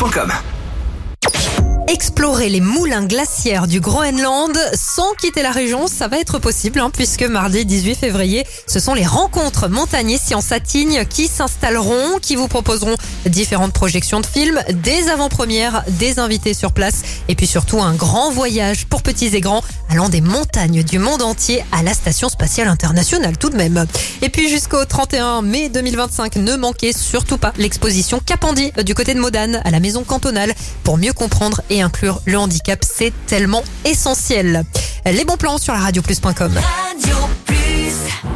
radioplusfm.com. Explorer les moulins glaciaires du Groenland sans quitter la région, ça va être possible puisque mardi 18 février, ce sont les rencontres Montagnier Science Attigne qui s'installeront, qui vous proposeront différentes projections de films, des avant-premières, des invités sur place et puis surtout un grand voyage pour petits et grands allant des montagnes du monde entier à la Station Spatiale Internationale tout de même. Et puis jusqu'au 31 mai 2025, ne manquez surtout pas l'exposition Capandi du côté de Modane à la Maison Cantonale pour mieux comprendre et inclure le handicap, c'est tellement essentiel. Les bons plans sur la radioplusfm.com.